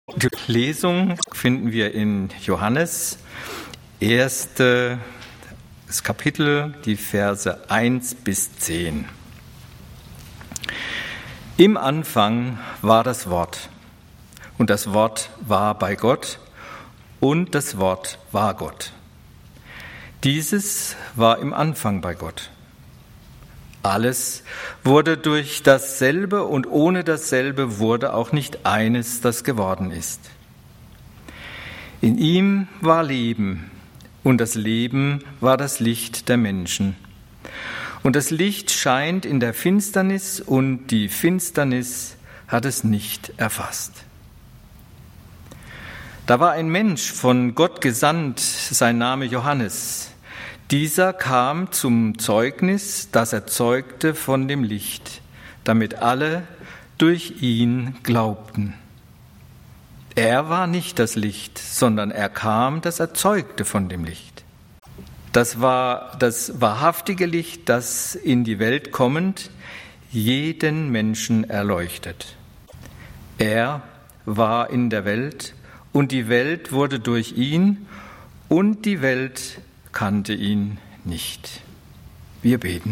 Die Lesung finden wir in Johannes, erstes Kapitel, die Verse 1 bis 10. Im Anfang war das Wort, und das Wort war bei Gott, und das Wort war Gott. Dieses war im Anfang bei Gott. Alles wurde durch dasselbe, und ohne dasselbe wurde auch nicht eines, das geworden ist. In ihm war Leben, und das Leben war das Licht der Menschen. Und das Licht scheint in der Finsternis, und die Finsternis hat es nicht erfasst. Da war ein Mensch von Gott gesandt, sein Name Johannes. Dieser kam zum Zeugnis, das er zeugte von dem Licht, damit alle durch ihn glaubten. Er war nicht das Licht, sondern er kam, das er zeugte von dem Licht. Das war das wahrhaftige Licht, das in die Welt kommend jeden Menschen erleuchtet. Er war in der Welt, und die Welt wurde durch ihn, und die Welt kannte ihn nicht. Wir beten.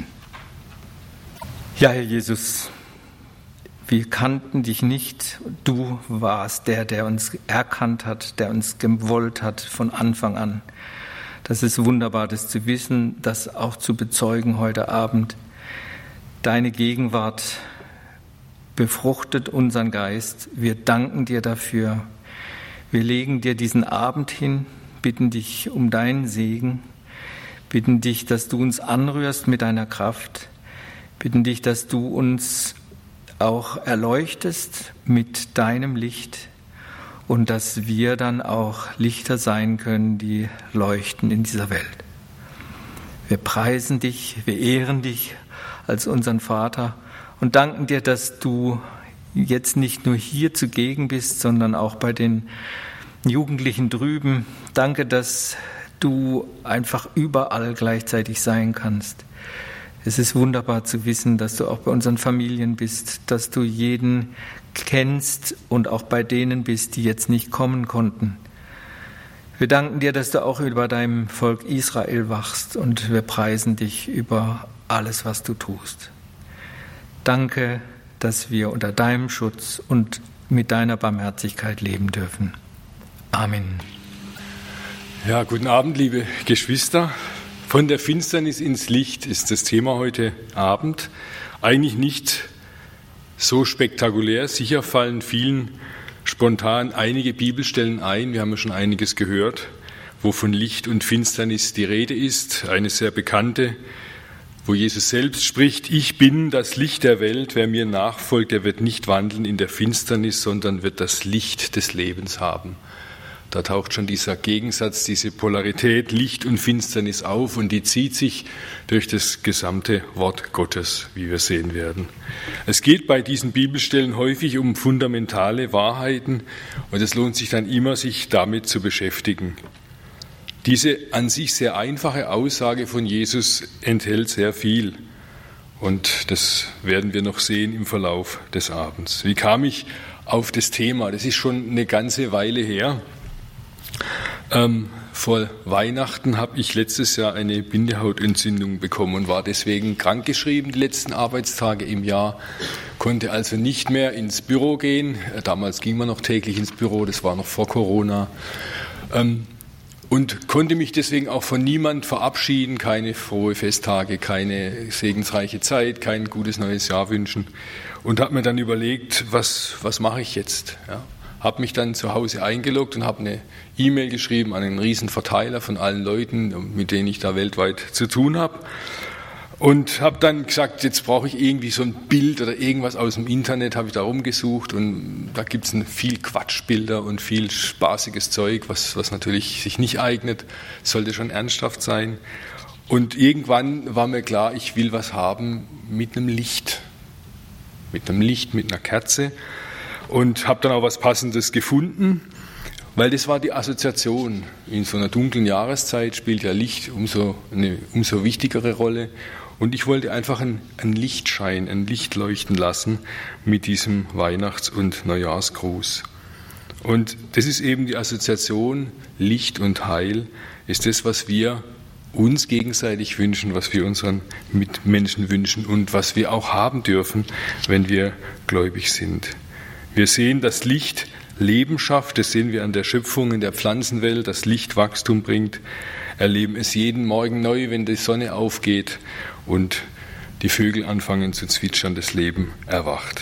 Ja, Herr Jesus, wir kannten dich nicht. Du warst der uns erkannt hat, der uns gewollt hat von Anfang an. Das ist wunderbar, das zu wissen, das auch zu bezeugen heute Abend. Deine Gegenwart befruchtet unseren Geist. Wir danken dir dafür. Wir legen dir diesen Abend hin, bitten dich um deinen Segen, bitten dich, dass du uns anrührst mit deiner Kraft, bitten dich, dass du uns auch erleuchtest mit deinem Licht und dass wir dann auch Lichter sein können, die leuchten in dieser Welt. Wir preisen dich, wir ehren dich als unseren Vater und danken dir, dass du jetzt nicht nur hier zugegen bist, sondern auch bei den Jugendlichen drüben. Danke, dass du einfach überall gleichzeitig sein kannst. Es ist wunderbar zu wissen, dass du auch bei unseren Familien bist, dass du jeden kennst und auch bei denen bist, die jetzt nicht kommen konnten. Wir danken dir, dass du auch über deinem Volk Israel wachst, und wir preisen dich über alles, was du tust. Danke, dass wir unter deinem Schutz und mit deiner Barmherzigkeit leben dürfen. Amen. Ja, guten Abend, liebe Geschwister. Von der Finsternis ins Licht ist das Thema heute Abend. Eigentlich nicht so spektakulär. Sicher fallen vielen spontan einige Bibelstellen ein. Wir haben ja schon einiges gehört, wo von Licht und Finsternis die Rede ist. Eine sehr bekannte, wo Jesus selbst spricht: Ich bin das Licht der Welt. Wer mir nachfolgt, der wird nicht wandeln in der Finsternis, sondern wird das Licht des Lebens haben. Da taucht schon dieser Gegensatz, diese Polarität Licht und Finsternis auf, und die zieht sich durch das gesamte Wort Gottes, wie wir sehen werden. Es geht bei diesen Bibelstellen häufig um fundamentale Wahrheiten, und es lohnt sich dann immer, sich damit zu beschäftigen. Diese an sich sehr einfache Aussage von Jesus enthält sehr viel, und das werden wir noch sehen im Verlauf des Abends. Wie kam ich auf das Thema? Das ist schon eine ganze Weile her. Vor Weihnachten habe ich letztes Jahr eine Bindehautentzündung bekommen und war deswegen krankgeschrieben die letzten Arbeitstage im Jahr, konnte also nicht mehr ins Büro gehen. Damals ging man noch täglich ins Büro, das war noch vor Corona, und konnte mich deswegen auch von niemand verabschieden, keine frohe Festtage, keine segensreiche Zeit, kein gutes neues Jahr wünschen, und habe mir dann überlegt, was mache ich jetzt? Ja. Habe mich dann zu Hause eingeloggt und habe eine E-Mail geschrieben an einen riesen Verteiler von allen Leuten, mit denen ich da weltweit zu tun habe. Und habe dann gesagt, jetzt brauche ich irgendwie so ein Bild oder irgendwas aus dem Internet, habe ich da rumgesucht, und da gibt es viel Quatschbilder und viel spaßiges Zeug, was natürlich sich nicht eignet, sollte schon ernsthaft sein. Und irgendwann war mir klar, ich will was haben mit einem Licht, mit einer Kerze. Und habe dann auch was Passendes gefunden, weil das war die Assoziation. In so einer dunklen Jahreszeit spielt ja Licht eine umso wichtigere Rolle. Und ich wollte einfach ein Lichtschein, ein Licht leuchten lassen mit diesem Weihnachts- und Neujahrsgruß. Und das ist eben die Assoziation Licht und Heil, ist das, was wir uns gegenseitig wünschen, was wir unseren Mitmenschen wünschen und was wir auch haben dürfen, wenn wir gläubig sind. Wir sehen, dass Licht Leben schafft, das sehen wir an der Schöpfung in der Pflanzenwelt, dass Licht Wachstum bringt, erleben es jeden Morgen neu, wenn die Sonne aufgeht und die Vögel anfangen zu zwitschern, das Leben erwacht.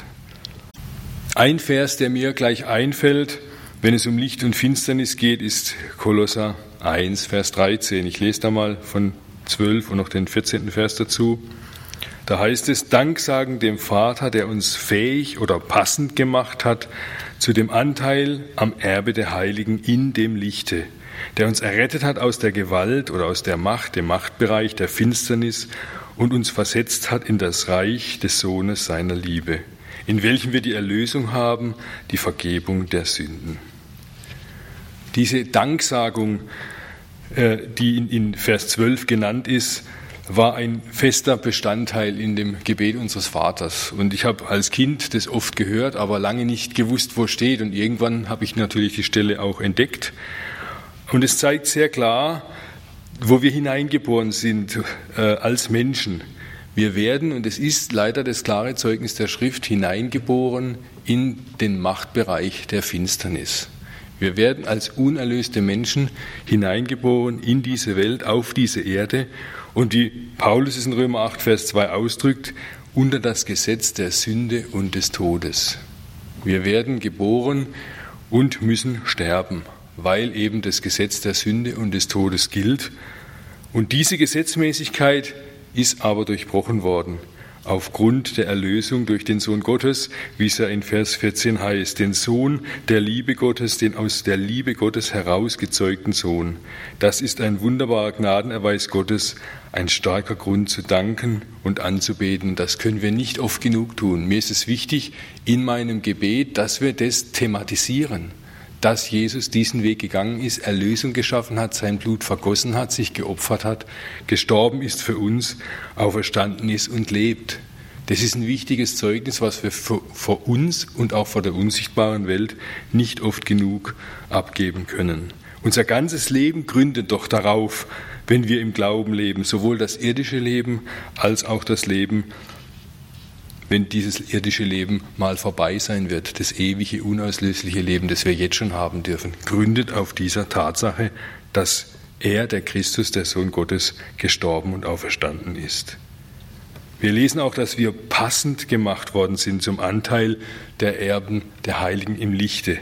Ein Vers, der mir gleich einfällt, wenn es um Licht und Finsternis geht, ist Kolosser 1, Vers 13. Ich lese da mal von 12 und noch den 14. Vers dazu. Da heißt es, Dank sagen dem Vater, der uns fähig oder passend gemacht hat, zu dem Anteil am Erbe der Heiligen in dem Lichte, der uns errettet hat aus der Gewalt oder aus der Macht, dem Machtbereich der Finsternis und uns versetzt hat in das Reich des Sohnes seiner Liebe, in welchem wir die Erlösung haben, die Vergebung der Sünden. Diese Danksagung, die in Vers 12 genannt ist, war ein fester Bestandteil in dem Gebet unseres Vaters. Und ich habe als Kind das oft gehört, aber lange nicht gewusst, wo steht. Und irgendwann habe ich natürlich die Stelle auch entdeckt. Und es zeigt sehr klar, wo wir hineingeboren sind als Menschen. Wir werden, und es ist leider das klare Zeugnis der Schrift, hineingeboren in den Machtbereich der Finsternis. Wir werden als unerlöste Menschen hineingeboren in diese Welt, auf diese Erde. Und wie Paulus es in Römer 8, Vers 2 ausdrückt, unter das Gesetz der Sünde und des Todes. Wir werden geboren und müssen sterben, weil eben das Gesetz der Sünde und des Todes gilt. Und diese Gesetzmäßigkeit ist aber durchbrochen worden, aufgrund der Erlösung durch den Sohn Gottes, wie es ja in Vers 14 heißt, den Sohn der Liebe Gottes, den aus der Liebe Gottes herausgezeugten Sohn. Das ist ein wunderbarer Gnadenerweis Gottes, ein starker Grund zu danken und anzubeten. Das können wir nicht oft genug tun. Mir ist es wichtig in meinem Gebet, dass wir das thematisieren, dass Jesus diesen Weg gegangen ist, Erlösung geschaffen hat, sein Blut vergossen hat, sich geopfert hat, gestorben ist für uns, auferstanden ist und lebt. Das ist ein wichtiges Zeugnis, was wir vor uns und auch vor der unsichtbaren Welt nicht oft genug abgeben können. Unser ganzes Leben gründet doch darauf, wenn wir im Glauben leben, sowohl das irdische Leben als auch das Leben, wenn dieses irdische Leben mal vorbei sein wird, das ewige, unauslöschliche Leben, das wir jetzt schon haben dürfen, gründet auf dieser Tatsache, dass er, der Christus, der Sohn Gottes, gestorben und auferstanden ist. Wir lesen auch, dass wir passend gemacht worden sind zum Anteil der Erben der Heiligen im Lichte.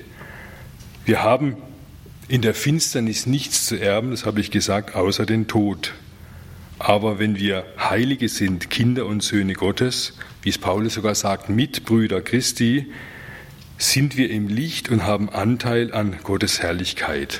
Wir haben in der Finsternis nichts zu erben, das habe ich gesagt, außer den Tod. Aber wenn wir Heilige sind, Kinder und Söhne Gottes, wie es Paulus sogar sagt, Mitbrüder Christi, sind wir im Licht und haben Anteil an Gottes Herrlichkeit.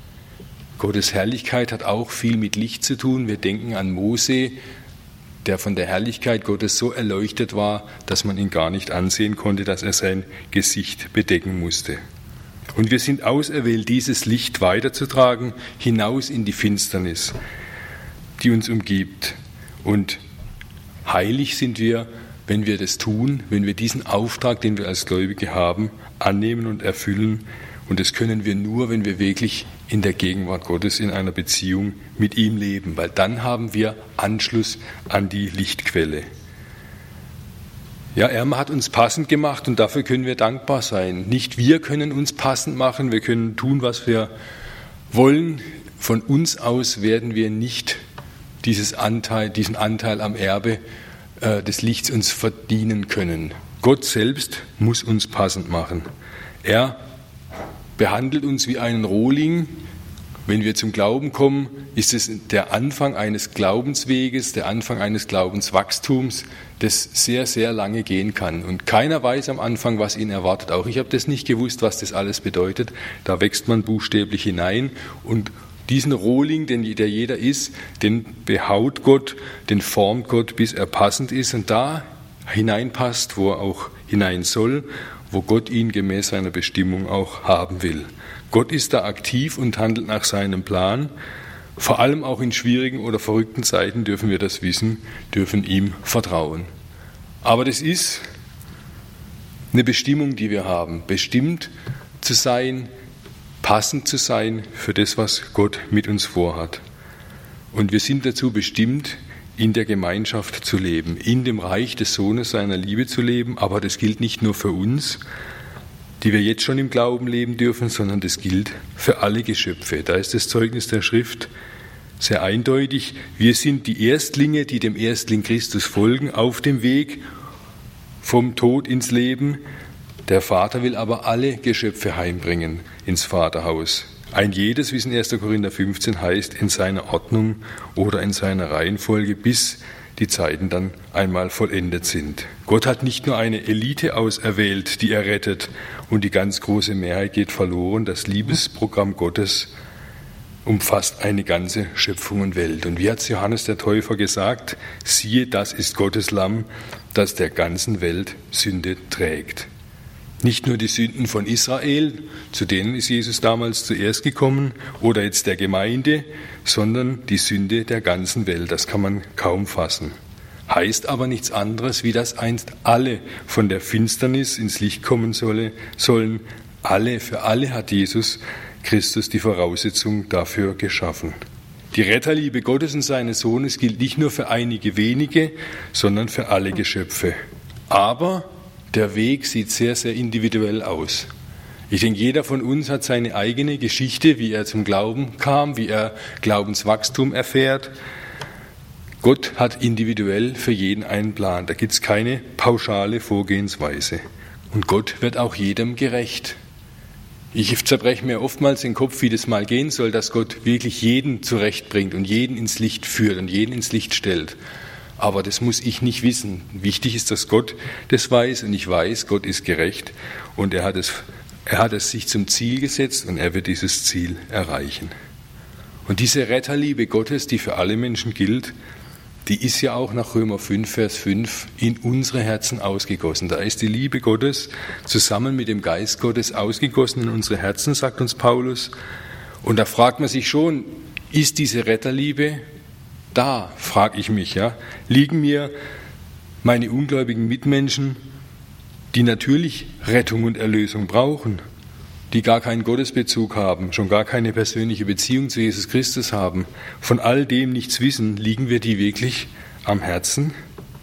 Gottes Herrlichkeit hat auch viel mit Licht zu tun. Wir denken an Mose, der von der Herrlichkeit Gottes so erleuchtet war, dass man ihn gar nicht ansehen konnte, dass er sein Gesicht bedecken musste. Und wir sind auserwählt, dieses Licht weiterzutragen, hinaus in die Finsternis, die uns umgibt. Und heilig sind wir, wenn wir das tun, wenn wir diesen Auftrag, den wir als Gläubige haben, annehmen und erfüllen. Und das können wir nur, wenn wir wirklich in der Gegenwart Gottes in einer Beziehung mit ihm leben, weil dann haben wir Anschluss an die Lichtquelle. Ja, er hat uns passend gemacht und dafür können wir dankbar sein. Nicht wir können uns passend machen, wir können tun, was wir wollen. Von uns aus werden wir nicht diesen Anteil am Erbe des Lichts uns verdienen können. Gott selbst muss uns passend machen. Er behandelt uns wie einen Rohling. Wenn wir zum Glauben kommen, ist es der Anfang eines Glaubensweges, der Anfang eines Glaubenswachstums, das sehr, sehr lange gehen kann. Und keiner weiß am Anfang, was ihn erwartet. Auch ich habe das nicht gewusst, was das alles bedeutet. Da wächst man buchstäblich hinein und diesen Rohling, der jeder ist, den behaut Gott, den formt Gott, bis er passend ist und da hineinpasst, wo er auch hinein soll, wo Gott ihn gemäß seiner Bestimmung auch haben will. Gott ist da aktiv und handelt nach seinem Plan. Vor allem auch in schwierigen oder verrückten Zeiten dürfen wir das wissen, dürfen ihm vertrauen. Aber das ist eine Bestimmung, die wir haben, bestimmt zu sein, passend zu sein für das, was Gott mit uns vorhat. Und wir sind dazu bestimmt, in der Gemeinschaft zu leben, in dem Reich des Sohnes seiner Liebe zu leben. Aber das gilt nicht nur für uns, die wir jetzt schon im Glauben leben dürfen, sondern das gilt für alle Geschöpfe. Da ist das Zeugnis der Schrift sehr eindeutig. Wir sind die Erstlinge, die dem Erstling Christus folgen, auf dem Weg vom Tod ins Leben. Der Vater will aber alle Geschöpfe heimbringen ins Vaterhaus. Ein jedes, wie es in 1. Korinther 15 heißt, in seiner Ordnung oder in seiner Reihenfolge, bis die Zeiten dann einmal vollendet sind. Gott hat nicht nur eine Elite auserwählt, die er rettet, und die ganz große Mehrheit geht verloren. Das Liebesprogramm Gottes umfasst eine ganze Schöpfung und Welt. Und wie hat Johannes der Täufer gesagt? Siehe, das ist Gottes Lamm, das der ganzen Welt Sünde trägt. Nicht nur die Sünden von Israel, zu denen ist Jesus damals zuerst gekommen, oder jetzt der Gemeinde, sondern die Sünde der ganzen Welt. Das kann man kaum fassen. Heißt aber nichts anderes, wie dass einst alle von der Finsternis ins Licht kommen sollen. Für alle hat Jesus Christus die Voraussetzung dafür geschaffen. Die Retterliebe Gottes und seines Sohnes gilt nicht nur für einige wenige, sondern für alle Geschöpfe. Aber der Weg sieht sehr, sehr individuell aus. Ich denke, jeder von uns hat seine eigene Geschichte, wie er zum Glauben kam, wie er Glaubenswachstum erfährt. Gott hat individuell für jeden einen Plan. Da gibt es keine pauschale Vorgehensweise. Und Gott wird auch jedem gerecht. Ich zerbreche mir oftmals den Kopf, wie das mal gehen soll, dass Gott wirklich jeden zurechtbringt und jeden ins Licht führt und jeden ins Licht stellt. Aber das muss ich nicht wissen. Wichtig ist, dass Gott das weiß, und ich weiß, Gott ist gerecht und er hat es sich zum Ziel gesetzt und er wird dieses Ziel erreichen. Und diese Retterliebe Gottes, die für alle Menschen gilt, die ist ja auch nach Römer 5, Vers 5 in unsere Herzen ausgegossen. Da ist die Liebe Gottes zusammen mit dem Geist Gottes ausgegossen in unsere Herzen, sagt uns Paulus. Und da fragt man sich schon, ist diese Retterliebe da, frage ich mich, ja? Liegen mir meine ungläubigen Mitmenschen, die natürlich Rettung und Erlösung brauchen, die gar keinen Gottesbezug haben, schon gar keine persönliche Beziehung zu Jesus Christus haben, von all dem nichts wissen, liegen wir die wirklich am Herzen?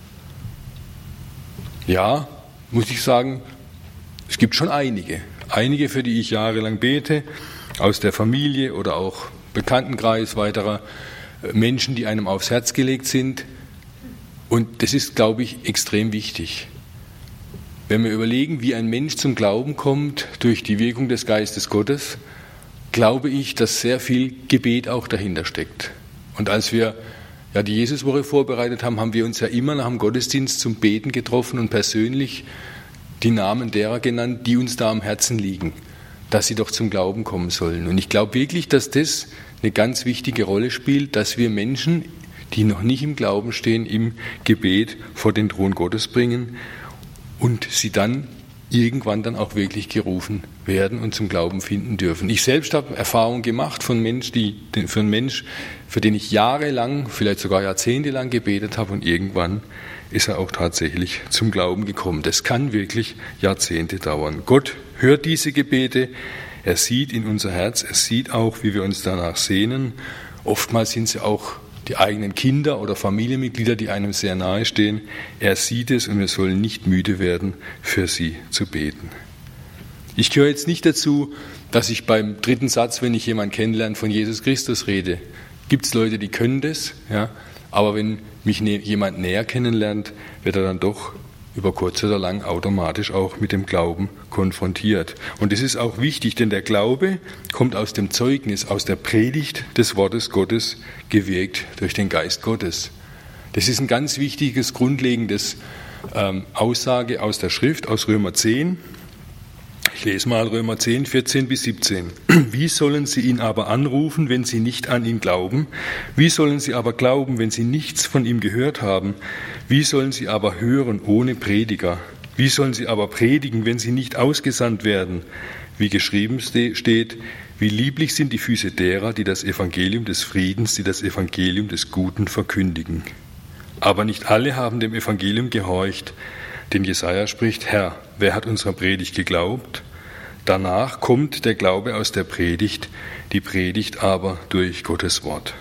Ja, muss ich sagen, es gibt schon einige, für die ich jahrelang bete, aus der Familie oder auch Bekanntenkreis weiterer Menschen, die einem aufs Herz gelegt sind. Und das ist, glaube ich, extrem wichtig. Wenn wir überlegen, wie ein Mensch zum Glauben kommt durch die Wirkung des Geistes Gottes, glaube ich, dass sehr viel Gebet auch dahinter steckt. Und als wir die Jesuswoche vorbereitet haben, haben wir uns ja immer nach dem Gottesdienst zum Beten getroffen und persönlich die Namen derer genannt, die uns da am Herzen liegen, dass sie doch zum Glauben kommen sollen. Und ich glaube wirklich, dass das eine ganz wichtige Rolle spielt, dass wir Menschen, die noch nicht im Glauben stehen, im Gebet vor den Thron Gottes bringen und sie dann irgendwann dann auch wirklich gerufen werden und zum Glauben finden dürfen. Ich selbst habe Erfahrungen gemacht von einem Mensch, für den ich jahrelang, vielleicht sogar jahrzehntelang gebetet habe, und irgendwann ist er auch tatsächlich zum Glauben gekommen. Das kann wirklich Jahrzehnte dauern. Gott hört diese Gebete. Er sieht in unser Herz, er sieht auch, wie wir uns danach sehnen. Oftmals sind es ja auch die eigenen Kinder oder Familienmitglieder, die einem sehr nahe stehen. Er sieht es und wir sollen nicht müde werden, für sie zu beten. Ich gehöre jetzt nicht dazu, dass ich beim dritten Satz, wenn ich jemanden kennenlerne, von Jesus Christus rede. Gibt es Leute, die können das, ja? Aber wenn mich jemand näher kennenlernt, wird er dann doch über kurz oder lang automatisch auch mit dem Glauben konfrontiert. Und das ist auch wichtig, denn der Glaube kommt aus dem Zeugnis, aus der Predigt des Wortes Gottes, gewirkt durch den Geist Gottes. Das ist ein ganz wichtiges, grundlegendes Aussage aus der Schrift, aus Römer 10. Ich lese mal Römer 10, 14 bis 17. Wie sollen sie ihn aber anrufen, wenn sie nicht an ihn glauben? Wie sollen sie aber glauben, wenn sie nichts von ihm gehört haben? Wie sollen sie aber hören ohne Prediger? Wie sollen sie aber predigen, wenn sie nicht ausgesandt werden? Wie geschrieben steht, wie lieblich sind die Füße derer, die das Evangelium des Friedens, die das Evangelium des Guten verkündigen. Aber nicht alle haben dem Evangelium gehorcht, denn Jesaja spricht, Herr, wer hat unserer Predigt geglaubt? Danach kommt der Glaube aus der Predigt, die Predigt aber durch Gottes Wort.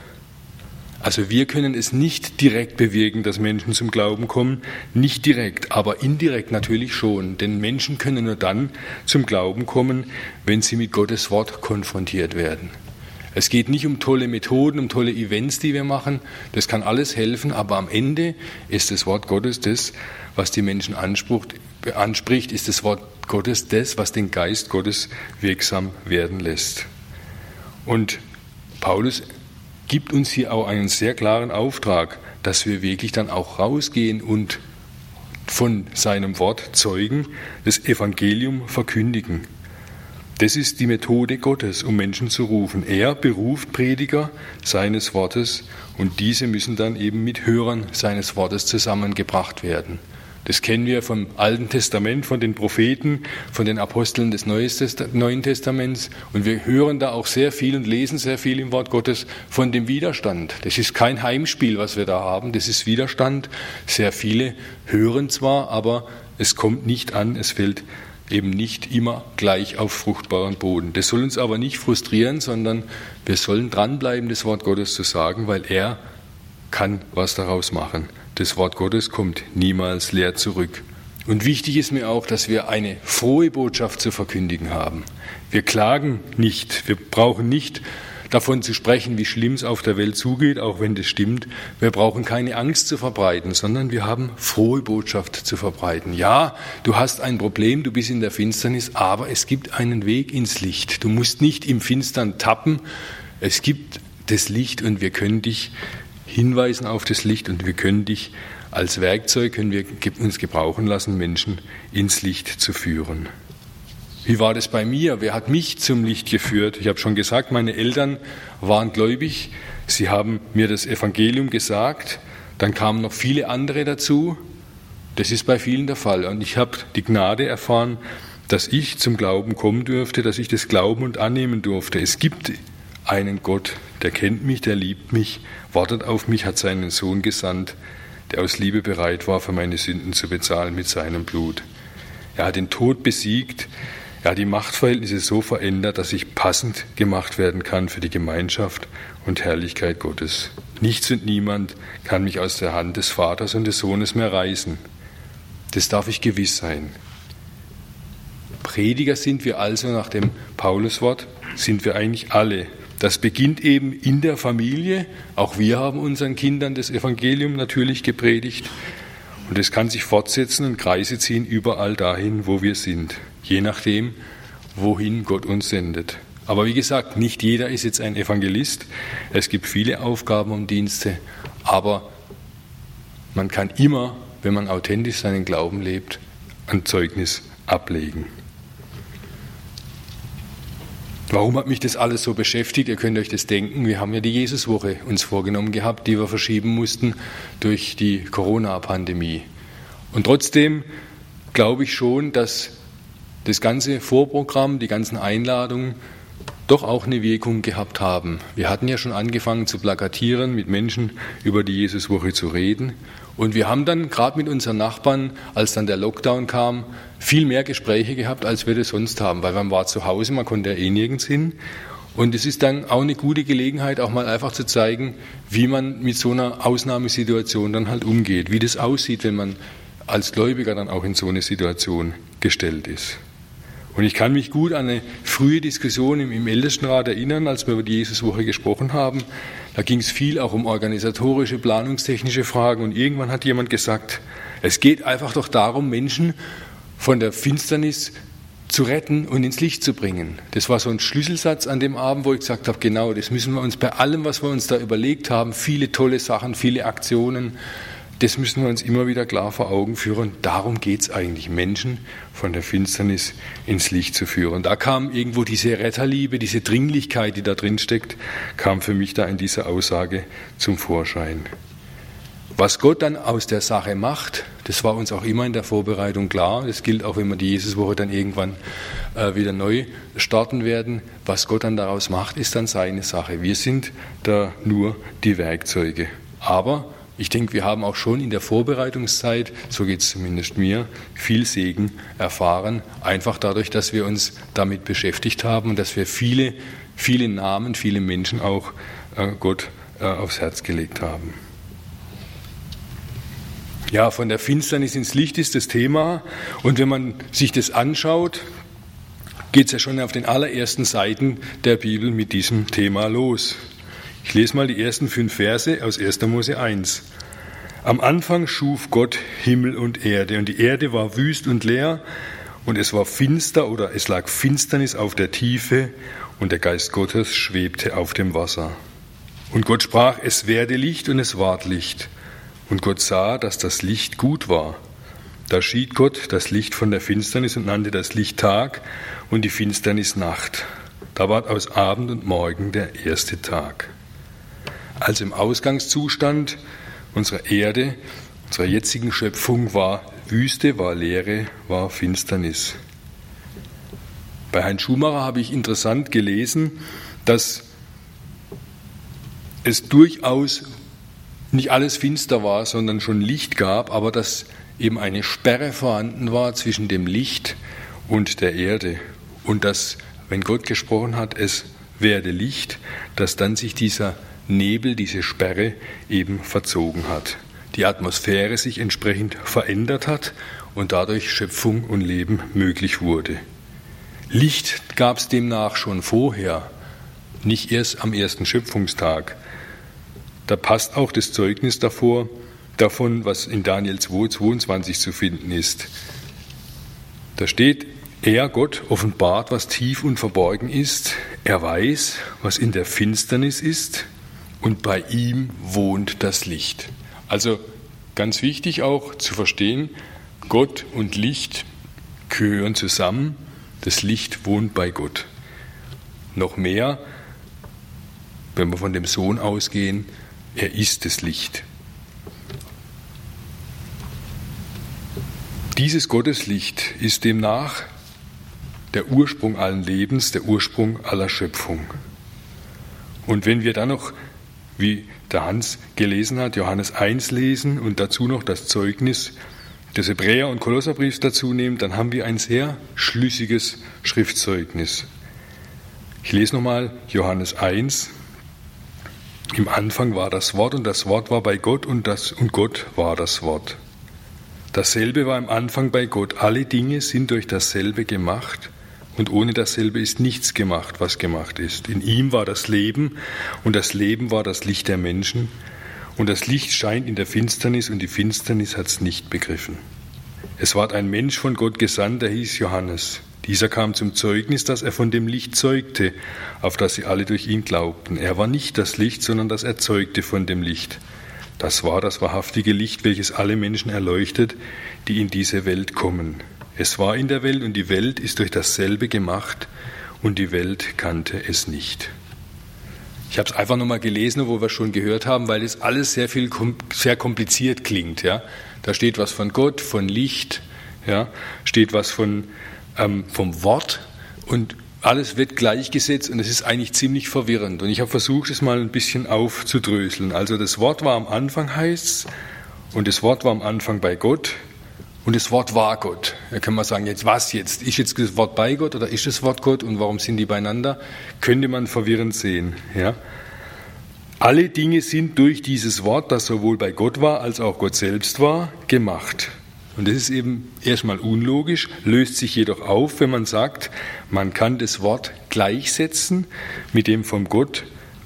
Also wir können es nicht direkt bewirken, dass Menschen zum Glauben kommen, nicht direkt, aber indirekt natürlich schon. Denn Menschen können nur dann zum Glauben kommen, wenn sie mit Gottes Wort konfrontiert werden. Es geht nicht um tolle Methoden, um tolle Events, die wir machen. Das kann alles helfen, aber am Ende ist das Wort Gottes das, was die Menschen anspricht, ist das Wort Gottes das, was den Geist Gottes wirksam werden lässt. Und Paulus gibt uns hier auch einen sehr klaren Auftrag, dass wir wirklich dann auch rausgehen und von seinem Wort zeugen, das Evangelium verkündigen. Das ist die Methode Gottes, um Menschen zu rufen. Er beruft Prediger seines Wortes und diese müssen dann eben mit Hörern seines Wortes zusammengebracht werden. Das kennen wir vom Alten Testament, von den Propheten, von den Aposteln des Neuen Testaments. Und wir hören da auch sehr viel und lesen sehr viel im Wort Gottes von dem Widerstand. Das ist kein Heimspiel, was wir da haben, das ist Widerstand. Sehr viele hören zwar, aber es kommt nicht an, es fällt eben nicht immer gleich auf fruchtbaren Boden. Das soll uns aber nicht frustrieren, sondern wir sollen dranbleiben, das Wort Gottes zu sagen, weil er kann was daraus machen. Das Wort Gottes kommt niemals leer zurück. Und wichtig ist mir auch, dass wir eine frohe Botschaft zu verkündigen haben. Wir klagen nicht, wir brauchen nicht davon zu sprechen, wie schlimm es auf der Welt zugeht, auch wenn das stimmt. Wir brauchen keine Angst zu verbreiten, sondern wir haben frohe Botschaft zu verbreiten. Ja, du hast ein Problem, du bist in der Finsternis, aber es gibt einen Weg ins Licht. Du musst nicht im Finstern tappen. Es gibt das Licht und wir können dich hinweisen auf das Licht und wir können dich als Werkzeug, können wir uns gebrauchen lassen, Menschen ins Licht zu führen. Wie war das bei mir? Wer hat mich zum Licht geführt? Ich habe schon gesagt, meine Eltern waren gläubig. Sie haben mir das Evangelium gesagt. Dann kamen noch viele andere dazu. Das ist bei vielen der Fall. Und ich habe die Gnade erfahren, dass ich zum Glauben kommen durfte, dass ich das glauben und annehmen durfte. Es gibt einen Gott, der kennt mich, der liebt mich, wartet auf mich, hat seinen Sohn gesandt, der aus Liebe bereit war, für meine Sünden zu bezahlen mit seinem Blut. Er hat den Tod besiegt, er hat die Machtverhältnisse so verändert, dass ich passend gemacht werden kann für die Gemeinschaft und Herrlichkeit Gottes. Nichts und niemand kann mich aus der Hand des Vaters und des Sohnes mehr reißen. Das darf ich gewiss sein. Prediger sind wir also nach dem Pauluswort, sind wir eigentlich alle. Das beginnt eben in der Familie. Auch wir haben unseren Kindern das Evangelium natürlich gepredigt. Und es kann sich fortsetzen und Kreise ziehen überall dahin, wo wir sind. Je nachdem, wohin Gott uns sendet. Aber wie gesagt, nicht jeder ist jetzt ein Evangelist. Es gibt viele Aufgaben und Dienste. Aber man kann immer, wenn man authentisch seinen Glauben lebt, ein Zeugnis ablegen. Warum hat mich das alles so beschäftigt? Ihr könnt euch das denken. Wir haben ja die Jesuswoche uns vorgenommen gehabt, die wir verschieben mussten durch die Corona-Pandemie. Und trotzdem glaube ich schon, dass das ganze Vorprogramm, die ganzen Einladungen doch auch eine Wirkung gehabt haben. Wir hatten ja schon angefangen zu plakatieren, mit Menschen über die Jesuswoche zu reden. Und wir haben dann gerade mit unseren Nachbarn, als dann der Lockdown kam, viel mehr Gespräche gehabt, als wir das sonst haben. Weil man war zu Hause, man konnte ja eh nirgends hin. Und es ist dann auch eine gute Gelegenheit, auch mal einfach zu zeigen, wie man mit so einer Ausnahmesituation dann halt umgeht. Wie das aussieht, wenn man als Gläubiger dann auch in so eine Situation gestellt ist. Und ich kann mich gut an eine frühe Diskussion im Ältestenrat erinnern, als wir über die Jesuswoche gesprochen haben. Da ging es viel auch um organisatorische, planungstechnische Fragen. Und irgendwann hat jemand gesagt, es geht einfach doch darum, Menschen von der Finsternis zu retten und ins Licht zu bringen. Das war so ein Schlüsselsatz an dem Abend, wo ich gesagt habe, genau, das müssen wir uns bei allem, was wir uns da überlegt haben, viele tolle Sachen, viele Aktionen, das müssen wir uns immer wieder klar vor Augen führen. Darum geht es eigentlich, Menschen von der Finsternis ins Licht zu führen. Da kam irgendwo diese Retterliebe, diese Dringlichkeit, die da drin steckt, kam für mich da in dieser Aussage zum Vorschein. Was Gott dann aus der Sache macht, das war uns auch immer in der Vorbereitung klar. Das gilt auch, wenn wir die Jesuswoche dann irgendwann wieder neu starten werden. Was Gott dann daraus macht, ist dann seine Sache. Wir sind da nur die Werkzeuge. Aber ich denke, wir haben auch schon in der Vorbereitungszeit, so geht es zumindest mir, viel Segen erfahren, einfach dadurch, dass wir uns damit beschäftigt haben und dass wir viele Namen, viele Menschen auch Gott aufs Herz gelegt haben. Ja, von der Finsternis ins Licht ist das Thema. Und wenn man sich das anschaut, geht es ja schon auf den allerersten Seiten der Bibel mit diesem Thema los. Ich lese mal die ersten 5 Verse aus 1. Mose 1. Am Anfang schuf Gott Himmel und Erde, und die Erde war wüst und leer, und es war finster oder es lag Finsternis auf der Tiefe, und der Geist Gottes schwebte auf dem Wasser. Und Gott sprach, es werde Licht, und es ward Licht. Und Gott sah, dass das Licht gut war. Da schied Gott das Licht von der Finsternis und nannte das Licht Tag und die Finsternis Nacht. Da ward aus Abend und Morgen der erste Tag. Also im Ausgangszustand unserer Erde, unserer jetzigen Schöpfung, war Wüste, war Leere, war Finsternis. Bei Heinz Schumacher habe ich interessant gelesen, dass es durchaus nicht alles finster war, sondern schon Licht gab, aber dass eben eine Sperre vorhanden war zwischen dem Licht und der Erde. Und dass, wenn Gott gesprochen hat, es werde Licht, dass dann sich dieser Nebel, diese Sperre eben verzogen hat. Die Atmosphäre sich entsprechend verändert hat und dadurch Schöpfung und Leben möglich wurde. Licht gab es demnach schon vorher, nicht erst am ersten Schöpfungstag. Da passt auch das Zeugnis davon, was in Daniel 2,22 zu finden ist. Da steht, er, Gott, offenbart, was tief und verborgen ist. Er weiß, was in der Finsternis ist, und bei ihm wohnt das Licht. Also ganz wichtig auch zu verstehen, Gott und Licht gehören zusammen. Das Licht wohnt bei Gott. Noch mehr, wenn wir von dem Sohn ausgehen, er ist das Licht. Dieses Gotteslicht ist demnach der Ursprung allen Lebens, der Ursprung aller Schöpfung. Und wenn wir dann noch, wie der Hans gelesen hat, Johannes 1 lesen und dazu noch das Zeugnis des Hebräer- und Kolosserbriefs dazu nehmen, dann haben wir ein sehr schlüssiges Schriftzeugnis. Ich lese nochmal Johannes 1. Im Anfang war das Wort, und das Wort war bei Gott, und Gott war das Wort. Dasselbe war im Anfang bei Gott. Alle Dinge sind durch dasselbe gemacht, und ohne dasselbe ist nichts gemacht, was gemacht ist. In ihm war das Leben, und das Leben war das Licht der Menschen, und das Licht scheint in der Finsternis, und die Finsternis hat es nicht begriffen. Es ward ein Mensch von Gott gesandt, der hieß Johannes. Dieser kam zum Zeugnis, dass er von dem Licht zeugte, auf das sie alle durch ihn glaubten. Er war nicht das Licht, sondern das erzeugte von dem Licht. Das war das wahrhaftige Licht, welches alle Menschen erleuchtet, die in diese Welt kommen. Es war in der Welt, und die Welt ist durch dasselbe gemacht, und die Welt kannte es nicht. Ich habe es einfach nochmal gelesen, wo wir schon gehört haben, weil es alles sehr kompliziert klingt. Ja? Da steht was von Gott, von Licht, ja? Steht was vom Wort, und alles wird gleichgesetzt, und es ist eigentlich ziemlich verwirrend. Und ich habe versucht, es mal ein bisschen aufzudröseln. Also das Wort war am Anfang, heißt es, und das Wort war am Anfang bei Gott, und das Wort war Gott. Da kann man sagen, jetzt was jetzt? Ist jetzt das Wort bei Gott oder ist das Wort Gott, und warum sind die beieinander? Könnte man verwirrend sehen. Ja? Alle Dinge sind durch dieses Wort, das sowohl bei Gott war als auch Gott selbst war, gemacht. Und das ist eben erstmal unlogisch, löst sich jedoch auf, wenn man sagt, man kann das Wort gleichsetzen mit dem von Gott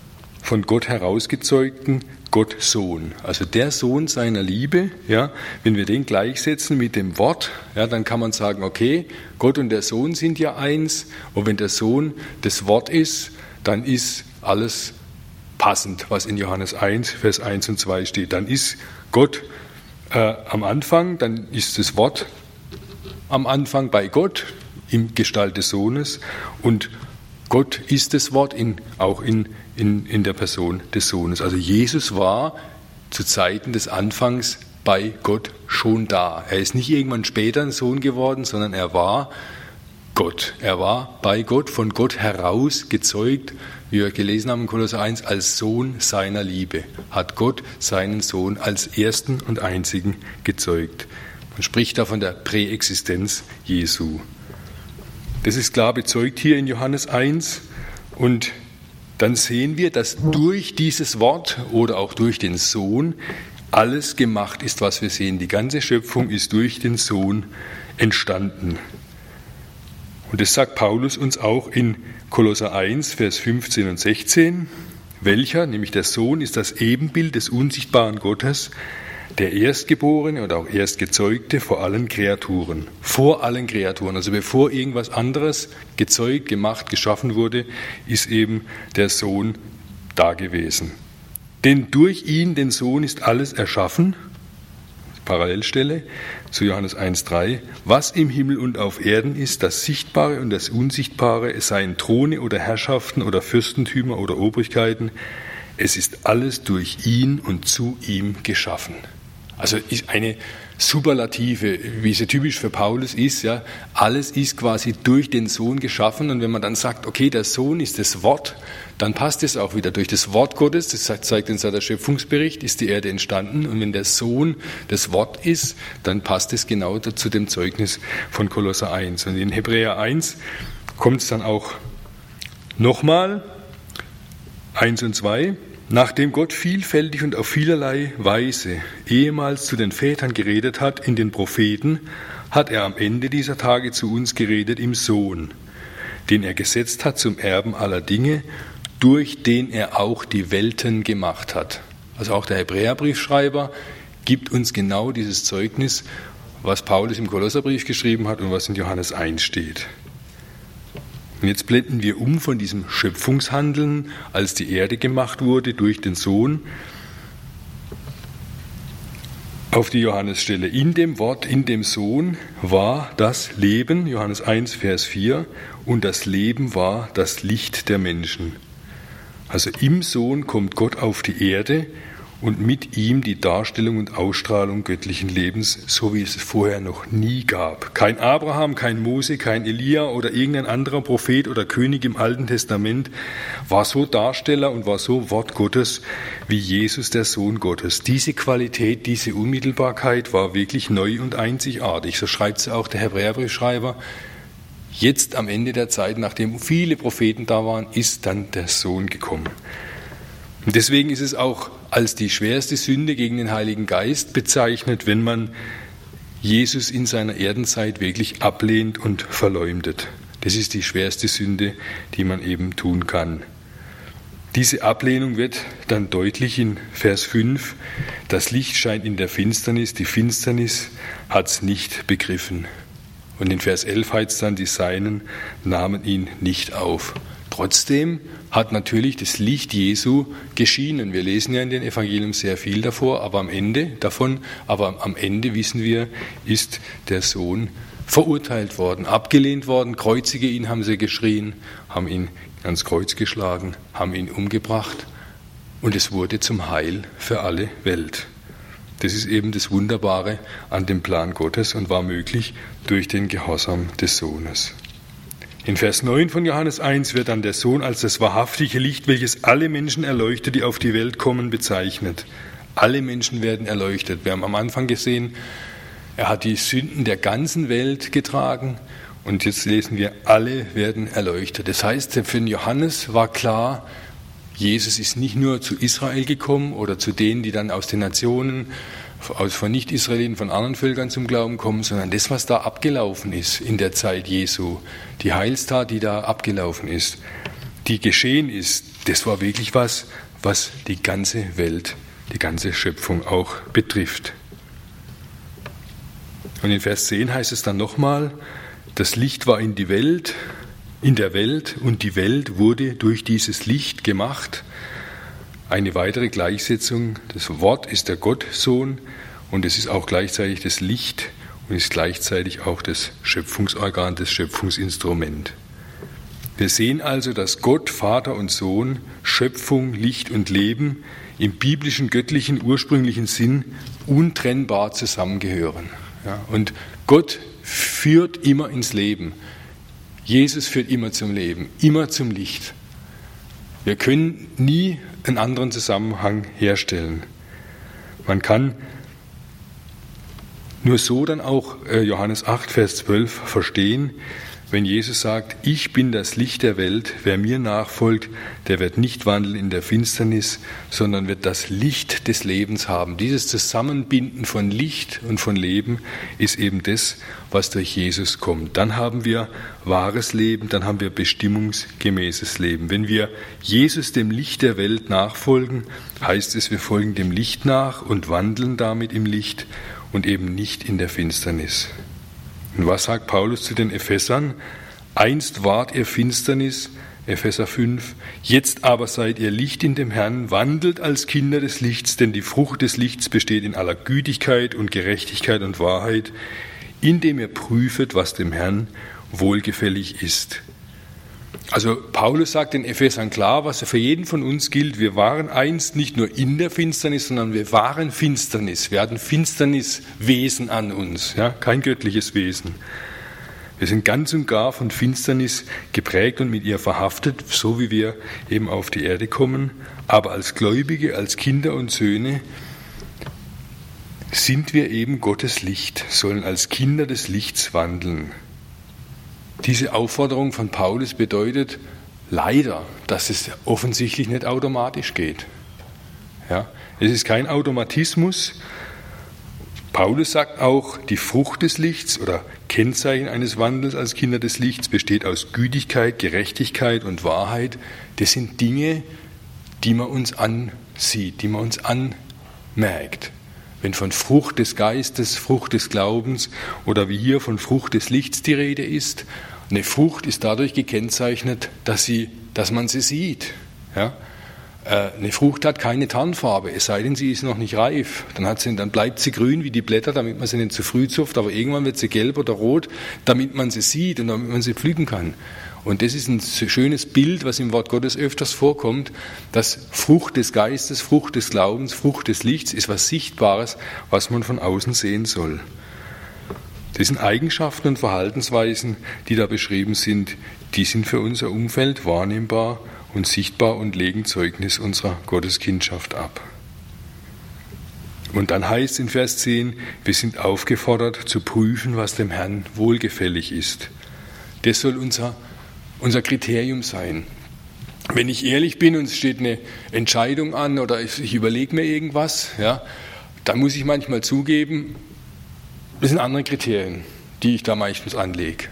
herausgezeugten Gott Sohn. Also der Sohn seiner Liebe, ja, wenn wir den gleichsetzen mit dem Wort, ja, dann kann man sagen, okay, Gott und der Sohn sind ja eins, und wenn der Sohn das Wort ist, dann ist alles passend, was in Johannes 1, Vers 1 und 2 steht. Dann ist Gott am Anfang, dann ist das Wort am Anfang bei Gott, in Gestalt des Sohnes, und Gott ist das Wort auch in der Person des Sohnes. Also Jesus war zu Zeiten des Anfangs bei Gott schon da. Er ist nicht irgendwann später ein Sohn geworden, sondern er war Gott. Er war bei Gott, von Gott heraus gezeugt, wie wir gelesen haben in Kolosser 1, als Sohn seiner Liebe. Hat Gott seinen Sohn als ersten und einzigen gezeugt. Man spricht da von der Präexistenz Jesu. Das ist klar bezeugt hier in Johannes 1. Und dann sehen wir, dass durch dieses Wort oder auch durch den Sohn alles gemacht ist, was wir sehen. Die ganze Schöpfung ist durch den Sohn entstanden. Und das sagt Paulus uns auch in Kolosser 1, Vers 15 und 16. Welcher, nämlich der Sohn, ist das Ebenbild des unsichtbaren Gottes, der Erstgeborene oder auch Erstgezeugte vor allen Kreaturen. Vor allen Kreaturen, also bevor irgendwas anderes gezeugt, gemacht, geschaffen wurde, ist eben der Sohn da gewesen. Denn durch ihn, den Sohn, ist alles erschaffen, Parallelstelle zu Johannes 1,3, was im Himmel und auf Erden ist, das Sichtbare und das Unsichtbare, es seien Throne oder Herrschaften oder Fürstentümer oder Obrigkeiten, es ist alles durch ihn und zu ihm geschaffen. Also ist eine Superlative, wie sie typisch für Paulus ist, ja, alles ist quasi durch den Sohn geschaffen, und wenn man dann sagt, okay, der Sohn ist das Wort, dann passt es auch wieder. Durch das Wort Gottes, das zeigt uns ja der Schöpfungsbericht, ist die Erde entstanden, und wenn der Sohn das Wort ist, dann passt es genau zu dem Zeugnis von Kolosser 1. Und in Hebräer 1 kommt es dann auch nochmal, 1 und 2, nachdem Gott vielfältig und auf vielerlei Weise ehemals zu den Vätern geredet hat in den Propheten, hat er am Ende dieser Tage zu uns geredet im Sohn, den er gesetzt hat zum Erben aller Dinge, durch den er auch die Welten gemacht hat. Also auch der Hebräerbriefschreiber gibt uns genau dieses Zeugnis, was Paulus im Kolosserbrief geschrieben hat und was in Johannes 1 steht. Und jetzt blenden wir um von diesem Schöpfungshandeln, als die Erde gemacht wurde durch den Sohn, auf die Johannesstelle. In dem Wort, in dem Sohn war das Leben, Johannes 1, Vers 4, und das Leben war das Licht der Menschen. Also im Sohn kommt Gott auf die Erde und mit ihm die Darstellung und Ausstrahlung göttlichen Lebens, so wie es vorher noch nie gab. Kein Abraham, kein Mose, kein Elia oder irgendein anderer Prophet oder König im Alten Testament war so Darsteller und war so Wort Gottes wie Jesus, der Sohn Gottes. Diese Qualität, diese Unmittelbarkeit war wirklich neu und einzigartig. So schreibt es auch der Hebräerbriefschreiber. Jetzt am Ende der Zeit, nachdem viele Propheten da waren, ist dann der Sohn gekommen. Und deswegen ist es auch als die schwerste Sünde gegen den Heiligen Geist bezeichnet, wenn man Jesus in seiner Erdenzeit wirklich ablehnt und verleumdet. Das ist die schwerste Sünde, die man eben tun kann. Diese Ablehnung wird dann deutlich in Vers 5. Das Licht scheint in der Finsternis, die Finsternis hat es nicht begriffen. Und in Vers 11 heißt es dann, die Seinen nahmen ihn nicht auf. Trotzdem hat natürlich das Licht Jesu geschienen. Wir lesen ja in den Evangelien sehr viel davon, aber am Ende wissen wir, ist der Sohn verurteilt worden, abgelehnt worden. Kreuzige ihn, haben sie geschrien, haben ihn ans Kreuz geschlagen, haben ihn umgebracht, und es wurde zum Heil für alle Welt. Das ist eben das Wunderbare an dem Plan Gottes und war möglich durch den Gehorsam des Sohnes. In Vers 9 von Johannes 1 wird dann der Sohn als das wahrhaftige Licht, welches alle Menschen erleuchtet, die auf die Welt kommen, bezeichnet. Alle Menschen werden erleuchtet. Wir haben am Anfang gesehen, er hat die Sünden der ganzen Welt getragen, und jetzt lesen wir, alle werden erleuchtet. Das heißt, für den Johannes war klar, Jesus ist nicht nur zu Israel gekommen oder zu denen, die dann aus den Nationen, von Nicht-Israeliten, von anderen Völkern zum Glauben kommen, sondern das, was da abgelaufen ist in der Zeit Jesu, die Heilstat, die da abgelaufen ist, die geschehen ist, das war wirklich was die ganze Welt, die ganze Schöpfung auch betrifft. Und in Vers 10 heißt es dann nochmal, das Licht war in der Welt, und die Welt wurde durch dieses Licht gemacht. Eine weitere Gleichsetzung, das Wort ist der Gottsohn, und es ist auch gleichzeitig das Licht und ist gleichzeitig auch das Schöpfungsorgan, das Schöpfungsinstrument. Wir sehen also, dass Gott, Vater und Sohn, Schöpfung, Licht und Leben im biblischen, göttlichen, ursprünglichen Sinn untrennbar zusammengehören. Ja, und Gott führt immer ins Leben. Jesus führt immer zum Leben, immer zum Licht. Wir können nie einen anderen Zusammenhang herstellen. Man kann nur so dann auch Johannes 8, Vers 12 verstehen, wenn Jesus sagt, ich bin das Licht der Welt, wer mir nachfolgt, der wird nicht wandeln in der Finsternis, sondern wird das Licht des Lebens haben. Dieses Zusammenbinden von Licht und von Leben ist eben das, was durch Jesus kommt. Dann haben wir wahres Leben, dann haben wir bestimmungsgemäßes Leben. Wenn wir Jesus, dem Licht der Welt, nachfolgen, heißt es, wir folgen dem Licht nach und wandeln damit im Licht und eben nicht in der Finsternis. Und was sagt Paulus zu den Ephesern? Einst wart ihr Finsternis, Epheser 5, jetzt aber seid ihr Licht in dem Herrn, wandelt als Kinder des Lichts, denn die Frucht des Lichts besteht in aller Gütigkeit und Gerechtigkeit und Wahrheit, indem ihr prüfet, was dem Herrn wohlgefällig ist. Also Paulus sagt den Ephesern klar, was für jeden von uns gilt. Wir waren einst nicht nur in der Finsternis, sondern wir waren Finsternis. Wir hatten Finsterniswesen an uns, ja, kein göttliches Wesen. Wir sind ganz und gar von Finsternis geprägt und mit ihr verhaftet, so wie wir eben auf die Erde kommen. Aber als Gläubige, als Kinder und Söhne sind wir eben Gottes Licht, sollen als Kinder des Lichts wandeln. Diese Aufforderung von Paulus bedeutet leider, dass es offensichtlich nicht automatisch geht. Ja, es ist kein Automatismus. Paulus sagt auch, die Frucht des Lichts oder Kennzeichen eines Wandels als Kinder des Lichts besteht aus Gütigkeit, Gerechtigkeit und Wahrheit. Das sind Dinge, die man uns ansieht, die man uns anmerkt. Wenn von Frucht des Geistes, Frucht des Glaubens oder wie hier von Frucht des Lichts die Rede ist, eine Frucht ist dadurch gekennzeichnet, dass man sie sieht. Ja? Eine Frucht hat keine Tarnfarbe, es sei denn, sie ist noch nicht reif. Dann bleibt sie grün wie die Blätter, damit man sie nicht zu früh zupft, aber irgendwann wird sie gelb oder rot, damit man sie sieht und damit man sie pflücken kann. Und das ist ein schönes Bild, was im Wort Gottes öfters vorkommt, dass Frucht des Geistes, Frucht des Glaubens, Frucht des Lichts ist was Sichtbares, was man von außen sehen soll. Das sind Eigenschaften und Verhaltensweisen, die da beschrieben sind, die sind für unser Umfeld wahrnehmbar und sichtbar und legen Zeugnis unserer Gotteskindschaft ab. Und dann heißt in Vers 10, wir sind aufgefordert zu prüfen, was dem Herrn wohlgefällig ist. Das soll unser Kriterium sein. Wenn ich ehrlich bin und es steht eine Entscheidung an oder ich überlege mir irgendwas, ja, dann muss ich manchmal zugeben, das sind andere Kriterien, die ich da meistens anlege.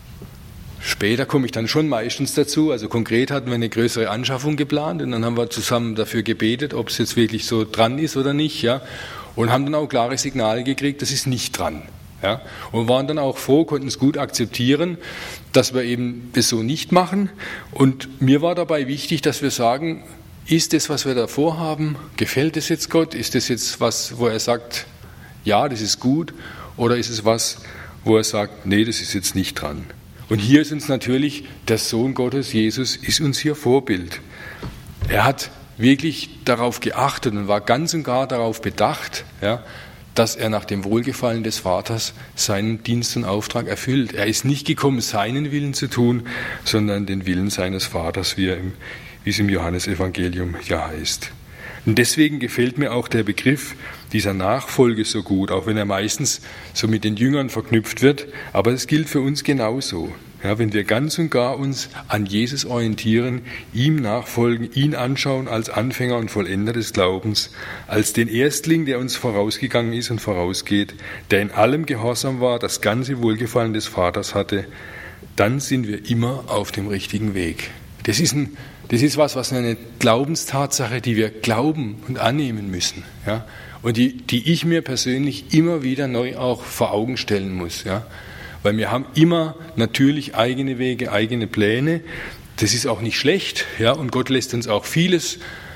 Später komme ich dann schon meistens dazu, also konkret hatten wir eine größere Anschaffung geplant und dann haben wir zusammen dafür gebetet, ob es jetzt wirklich so dran ist oder nicht, ja, und haben dann auch klare Signale gekriegt, das ist nicht dran. Ja, und waren dann auch froh, konnten es gut akzeptieren, dass wir eben das so nicht machen. Und mir war dabei wichtig, dass wir sagen, ist das, was wir da vorhaben, gefällt es jetzt Gott? Ist das jetzt was, wo er sagt, ja, das ist gut? Oder ist es was, wo er sagt, nee, das ist jetzt nicht dran? Und hier ist uns natürlich der Sohn Gottes, Jesus, ist uns hier Vorbild. Er hat wirklich darauf geachtet und war ganz und gar darauf bedacht, ja, dass er nach dem Wohlgefallen des Vaters seinen Dienst und Auftrag erfüllt. Er ist nicht gekommen, seinen Willen zu tun, sondern den Willen seines Vaters, wie es im Johannesevangelium ja heißt. Und deswegen gefällt mir auch der Begriff dieser Nachfolge so gut, auch wenn er meistens so mit den Jüngern verknüpft wird. Aber es gilt für uns genauso. Ja, wenn wir ganz und gar uns an Jesus orientieren, ihm nachfolgen, ihn anschauen als Anfänger und Vollender des Glaubens, als den Erstling, der uns vorausgegangen ist und vorausgeht, der in allem gehorsam war, das ganze Wohlgefallen des Vaters hatte, dann sind wir immer auf dem richtigen Weg. Das ist was eine Glaubenstatsache, die wir glauben und annehmen müssen, ja, und die ich mir persönlich immer wieder neu auch vor Augen stellen muss, ja, weil wir haben immer natürlich eigene Wege, eigene Pläne. Das ist auch nicht schlecht, ja, und Gott lässt uns auch vieles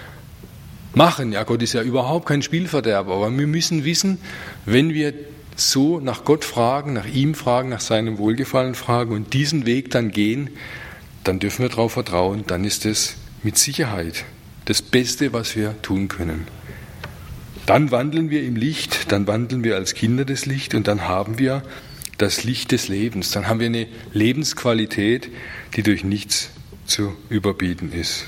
machen. Ja, Gott ist ja überhaupt kein Spielverderber, aber wir müssen wissen, wenn wir so nach Gott fragen, nach ihm fragen, nach seinem Wohlgefallen fragen und diesen Weg dann gehen, dann dürfen wir darauf vertrauen, dann ist es mit Sicherheit das Beste, was wir tun können. Dann wandeln wir im Licht, dann wandeln wir als Kinder des Lichts und dann haben wir das Licht des Lebens. Dann haben wir eine Lebensqualität, die durch nichts zu überbieten ist.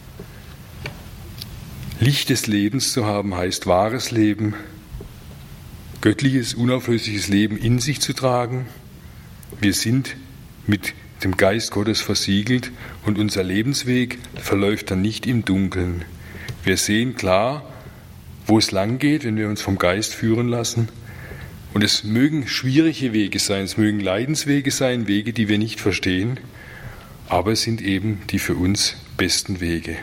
Licht des Lebens zu haben heißt wahres Leben, göttliches, unauflösliches Leben in sich zu tragen. Wir sind mit dem Geist Gottes versiegelt und unser Lebensweg verläuft dann nicht im Dunkeln. Wir sehen klar, wo es lang geht, wenn wir uns vom Geist führen lassen. Und es mögen schwierige Wege sein, es mögen Leidenswege sein, Wege, die wir nicht verstehen, aber es sind eben die für uns besten Wege.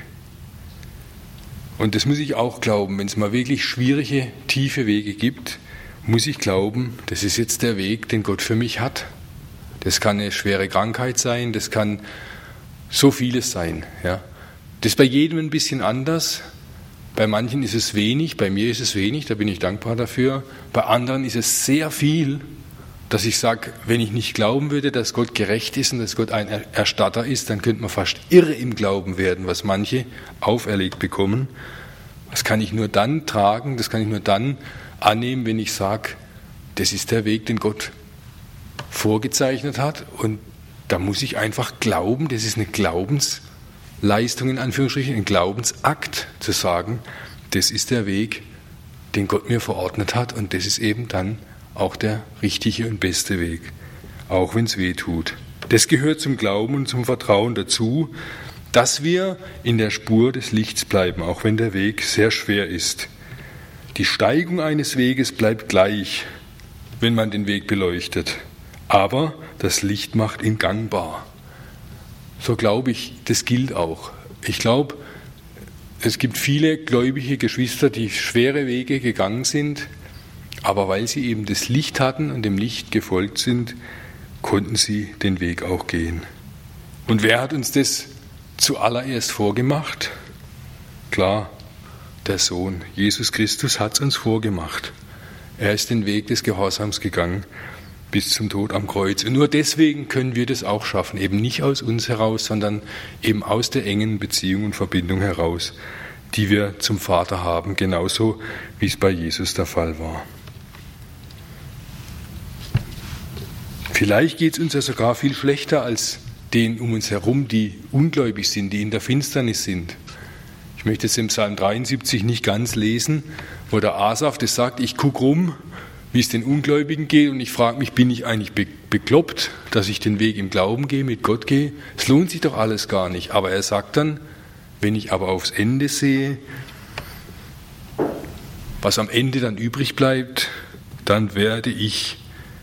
Und das muss ich auch glauben, wenn es mal wirklich schwierige, tiefe Wege gibt, muss ich glauben, das ist jetzt der Weg, den Gott für mich hat. Das kann eine schwere Krankheit sein, das kann so vieles sein. Ja. Das ist bei jedem ein bisschen anders. Bei manchen ist es wenig, bei mir ist es wenig, da bin ich dankbar dafür. Bei anderen ist es sehr viel, dass ich sage, wenn ich nicht glauben würde, dass Gott gerecht ist und dass Gott ein Erstatter ist, dann könnte man fast irre im Glauben werden, was manche auferlegt bekommen. Das kann ich nur dann tragen, das kann ich nur dann annehmen, wenn ich sage, das ist der Weg, den Gott vorgezeichnet hat. Und da muss ich einfach glauben, das ist eine Glaubensleistung in Anführungsstrichen, ein Glaubensakt zu sagen, das ist der Weg, den Gott mir verordnet hat und das ist eben dann auch der richtige und beste Weg, auch wenn es weh tut. Das gehört zum Glauben und zum Vertrauen dazu, dass wir in der Spur des Lichts bleiben, auch wenn der Weg sehr schwer ist. Die Steigung eines Weges bleibt gleich, wenn man den Weg beleuchtet, aber das Licht macht ihn gangbar. So glaube ich, das gilt auch. Ich glaube, es gibt viele gläubige Geschwister, die schwere Wege gegangen sind, aber weil sie eben das Licht hatten und dem Licht gefolgt sind, konnten sie den Weg auch gehen. Und wer hat uns das zuallererst vorgemacht? Klar, der Sohn. Jesus Christus hat es uns vorgemacht. Er ist den Weg des Gehorsams gegangen bis zum Tod am Kreuz. Und nur deswegen können wir das auch schaffen. Eben nicht aus uns heraus, sondern eben aus der engen Beziehung und Verbindung heraus, die wir zum Vater haben, genauso wie es bei Jesus der Fall war. Vielleicht geht es uns ja sogar viel schlechter als denen um uns herum, die ungläubig sind, die in der Finsternis sind. Ich möchte jetzt im Psalm 73 nicht ganz lesen, wo der Asaf das sagt, ich gucke rum, wie es den Ungläubigen geht und ich frage mich, bin ich eigentlich bekloppt, dass ich den Weg im Glauben gehe, mit Gott gehe? Es lohnt sich doch alles gar nicht. Aber er sagt dann, wenn ich aber aufs Ende sehe, was am Ende dann übrig bleibt, dann werde ich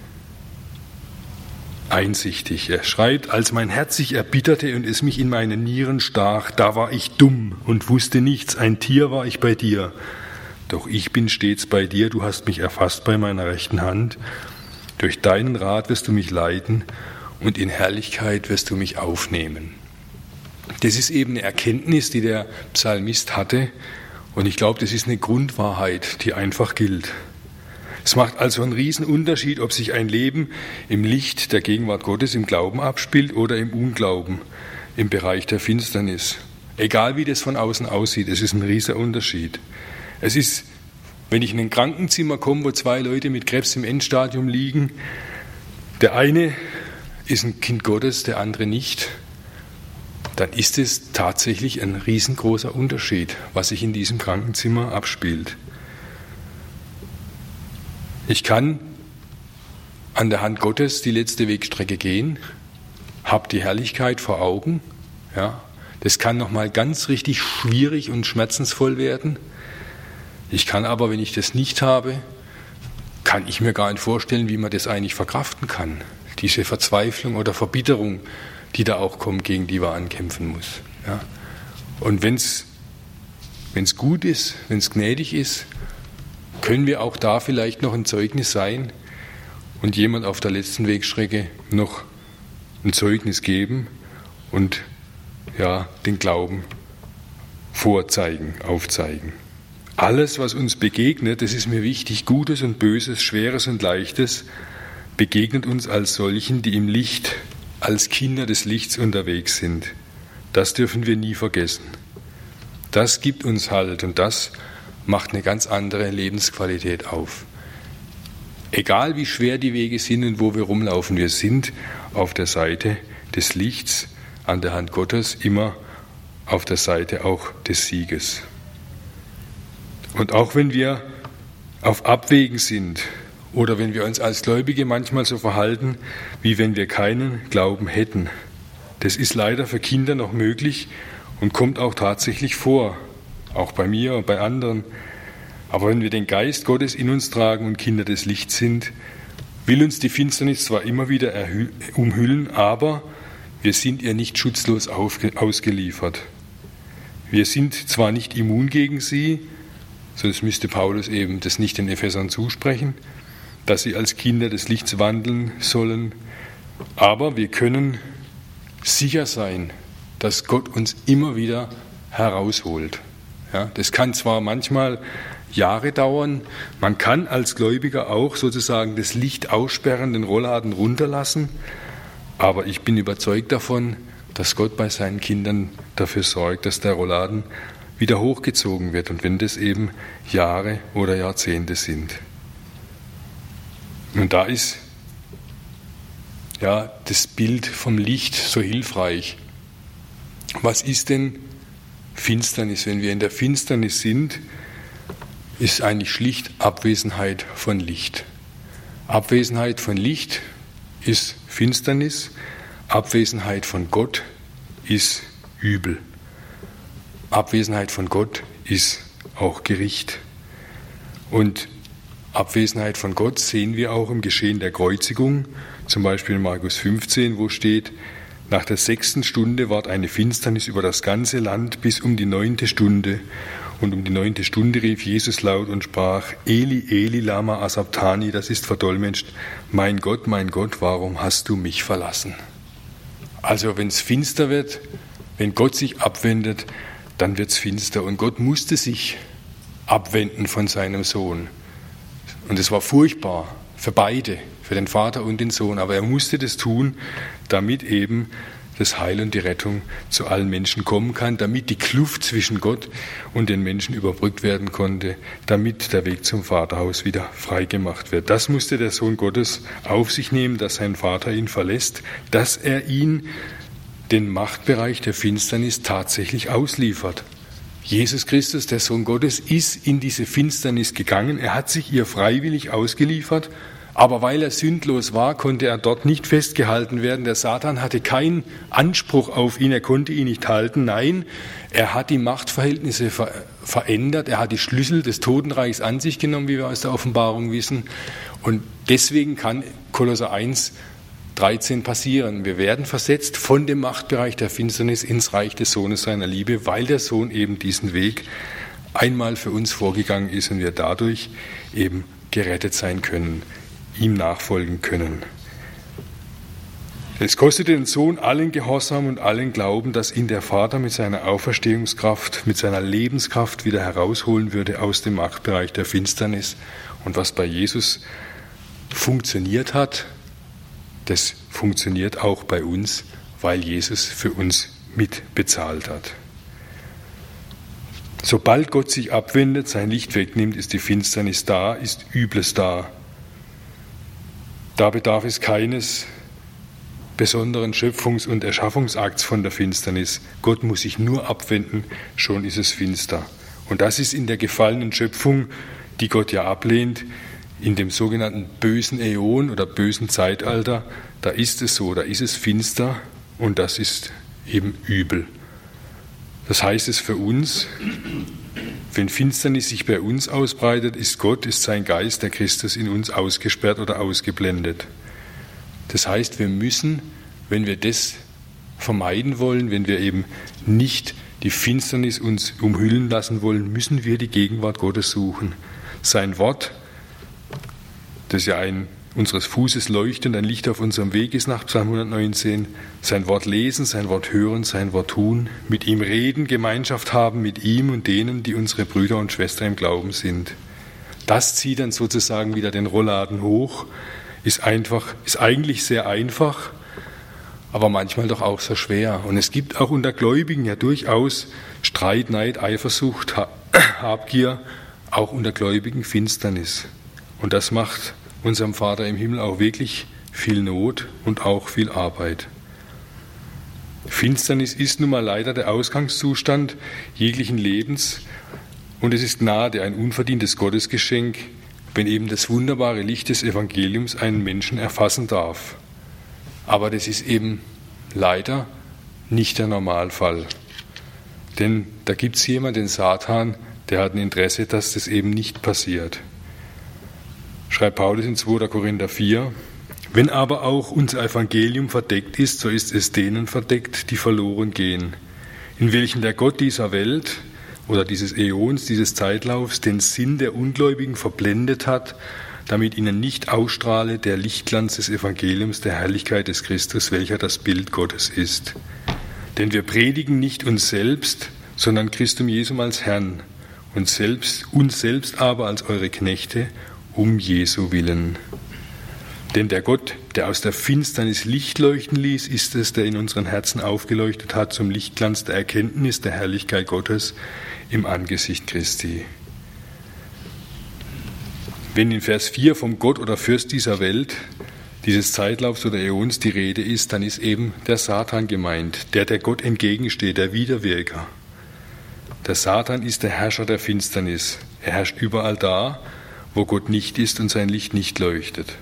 einsichtig. Er schreibt, als mein Herz sich erbitterte und es mich in meine Nieren stach, da war ich dumm und wusste nichts, ein Tier war ich bei dir. Doch ich bin stets bei dir, du hast mich erfasst bei meiner rechten Hand. Durch deinen Rat wirst du mich leiten und in Herrlichkeit wirst du mich aufnehmen. Das ist eben eine Erkenntnis, die der Psalmist hatte und ich glaube, das ist eine Grundwahrheit, die einfach gilt. Es macht also einen riesen Unterschied, ob sich ein Leben im Licht der Gegenwart Gottes im Glauben abspielt oder im Unglauben, im Bereich der Finsternis. Egal wie das von außen aussieht, es ist ein riesiger Unterschied. Es ist, wenn ich in ein Krankenzimmer komme, wo 2 Leute mit Krebs im Endstadium liegen, der eine ist ein Kind Gottes, der andere nicht, dann ist es tatsächlich ein riesengroßer Unterschied, was sich in diesem Krankenzimmer abspielt. Ich kann an der Hand Gottes die letzte Wegstrecke gehen, habe die Herrlichkeit vor Augen. Ja, das kann nochmal ganz richtig schwierig und schmerzensvoll werden. Ich kann aber, wenn ich das nicht habe, kann ich mir gar nicht vorstellen, wie man das eigentlich verkraften kann. Diese Verzweiflung oder Verbitterung, die da auch kommt, gegen die man ankämpfen muss. Ja. Und wenn es gut ist, wenn es gnädig ist, können wir auch da vielleicht noch ein Zeugnis sein und jemand auf der letzten Wegstrecke noch ein Zeugnis geben und ja, den Glauben vorzeigen, aufzeigen. Alles, was uns begegnet, das ist mir wichtig, Gutes und Böses, Schweres und Leichtes, begegnet uns als solchen, die im Licht, als Kinder des Lichts unterwegs sind. Das dürfen wir nie vergessen. Das gibt uns Halt und das macht eine ganz andere Lebensqualität auf. Egal wie schwer die Wege sind und wo wir rumlaufen, wir sind auf der Seite des Lichts, an der Hand Gottes, immer auf der Seite auch des Sieges. Und auch wenn wir auf Abwägen sind oder wenn wir uns als Gläubige manchmal so verhalten, wie wenn wir keinen Glauben hätten, das ist leider für Kinder noch möglich und kommt auch tatsächlich vor, auch bei mir und bei anderen. Aber wenn wir den Geist Gottes in uns tragen und Kinder des Lichts sind, will uns die Finsternis zwar immer wieder umhüllen, aber wir sind ihr nicht schutzlos ausgeliefert. Wir sind zwar nicht immun gegen sie, sonst müsste Paulus eben das nicht den Ephesern zusprechen, dass sie als Kinder des Lichts wandeln sollen, aber wir können sicher sein, dass Gott uns immer wieder herausholt. Ja, das kann zwar manchmal Jahre dauern, man kann als Gläubiger auch sozusagen das Licht aussperren, den Rollladen runterlassen, aber ich bin überzeugt davon, dass Gott bei seinen Kindern dafür sorgt, dass der Rollladen wieder hochgezogen wird und wenn das eben Jahre oder Jahrzehnte sind. Und da ist ja das Bild vom Licht so hilfreich. Was ist denn Finsternis? Wenn wir in der Finsternis sind, ist eigentlich schlicht Abwesenheit von Licht. Abwesenheit von Licht ist Finsternis, Abwesenheit von Gott ist Übel. Abwesenheit von Gott ist auch Gericht. Und Abwesenheit von Gott sehen wir auch im Geschehen der Kreuzigung, zum Beispiel in Markus 15, wo steht, nach der 6. Stunde ward eine Finsternis über das ganze Land bis um die 9. Stunde. Und um die 9. Stunde rief Jesus laut und sprach, Eli, Eli, lama asabtani, das ist verdolmetscht, mein Gott, warum hast du mich verlassen? Also wenn es finster wird, wenn Gott sich abwendet, dann wird es finster. Und Gott musste sich abwenden von seinem Sohn. Und es war furchtbar für beide, für den Vater und den Sohn. Aber er musste das tun, damit eben das Heil und die Rettung zu allen Menschen kommen kann, damit die Kluft zwischen Gott und den Menschen überbrückt werden konnte, damit der Weg zum Vaterhaus wieder freigemacht wird. Das musste der Sohn Gottes auf sich nehmen, dass sein Vater ihn verlässt, dass er ihn den Machtbereich der Finsternis tatsächlich ausliefert. Jesus Christus, der Sohn Gottes, ist in diese Finsternis gegangen. Er hat sich ihr freiwillig ausgeliefert, aber weil er sündlos war, konnte er dort nicht festgehalten werden. Der Satan hatte keinen Anspruch auf ihn, er konnte ihn nicht halten. Nein, er hat die Machtverhältnisse verändert, er hat die Schlüssel des Totenreichs an sich genommen, wie wir aus der Offenbarung wissen. Und deswegen kann Kolosser 1,13 passieren. Wir werden versetzt von dem Machtbereich der Finsternis ins Reich des Sohnes seiner Liebe, weil der Sohn eben diesen Weg einmal für uns vorgegangen ist und wir dadurch eben gerettet sein können, ihm nachfolgen können. Es kostete den Sohn allen Gehorsam und allen Glauben, dass ihn der Vater mit seiner Auferstehungskraft, mit seiner Lebenskraft wieder herausholen würde aus dem Machtbereich der Finsternis. Und was bei Jesus funktioniert hat, das funktioniert auch bei uns, weil Jesus für uns mitbezahlt hat. Sobald Gott sich abwendet, sein Licht wegnimmt, ist die Finsternis da, ist Übles da. Da bedarf es keines besonderen Schöpfungs- und Erschaffungsakts von der Finsternis. Gott muss sich nur abwenden, schon ist es finster. Und das ist in der gefallenen Schöpfung, die Gott ja ablehnt, in dem sogenannten bösen Äon oder bösen Zeitalter, da ist es so, da ist es finster und das ist eben übel. Das heißt es für uns, wenn Finsternis sich bei uns ausbreitet, ist Gott, ist sein Geist, der Christus, in uns ausgesperrt oder ausgeblendet. Das heißt, wir müssen, wenn wir das vermeiden wollen, wenn wir eben nicht die Finsternis uns umhüllen lassen wollen, müssen wir die Gegenwart Gottes suchen. Sein Wort, das ja unseres Fußes Leuchte und ein Licht auf unserem Weg ist nach Psalm 119, sein Wort lesen, sein Wort hören, sein Wort tun, mit ihm reden, Gemeinschaft haben mit ihm und denen, die unsere Brüder und Schwestern im Glauben sind. Das zieht dann sozusagen wieder den Rollladen hoch, ist eigentlich sehr einfach, aber manchmal doch auch so schwer. Und es gibt auch unter Gläubigen ja durchaus Streit, Neid, Eifersucht, Habgier, auch unter Gläubigen Finsternis. Und das macht unserem Vater im Himmel auch wirklich viel Not und auch viel Arbeit. Finsternis ist nun mal leider der Ausgangszustand jeglichen Lebens und es ist Gnade, ein unverdientes Gottesgeschenk, wenn eben das wunderbare Licht des Evangeliums einen Menschen erfassen darf. Aber das ist eben leider nicht der Normalfall. Denn da gibt es jemanden, den Satan, der hat ein Interesse, dass das eben nicht passiert. Schreibt Paulus in 2. Korinther 4, wenn aber auch unser Evangelium verdeckt ist, so ist es denen verdeckt, die verloren gehen, in welchen der Gott dieser Welt oder dieses Äons, dieses Zeitlaufs, den Sinn der Ungläubigen verblendet hat, damit ihnen nicht ausstrahle der Lichtglanz des Evangeliums, der Herrlichkeit des Christus, welcher das Bild Gottes ist. Denn wir predigen nicht uns selbst, sondern Christum Jesum als Herrn, uns selbst aber als eure Knechte, um Jesu willen. Denn der Gott, der aus der Finsternis Licht leuchten ließ, ist es, der in unseren Herzen aufgeleuchtet hat zum Lichtglanz der Erkenntnis der Herrlichkeit Gottes im Angesicht Christi. Wenn in Vers 4 vom Gott oder Fürst dieser Welt, dieses Zeitlaufs oder Äons die Rede ist, dann ist eben der Satan gemeint, der Gott entgegensteht, der Widerwirker. Der Satan ist der Herrscher der Finsternis. Er herrscht überall da, wo Gott nicht ist und sein Licht nicht leuchtet.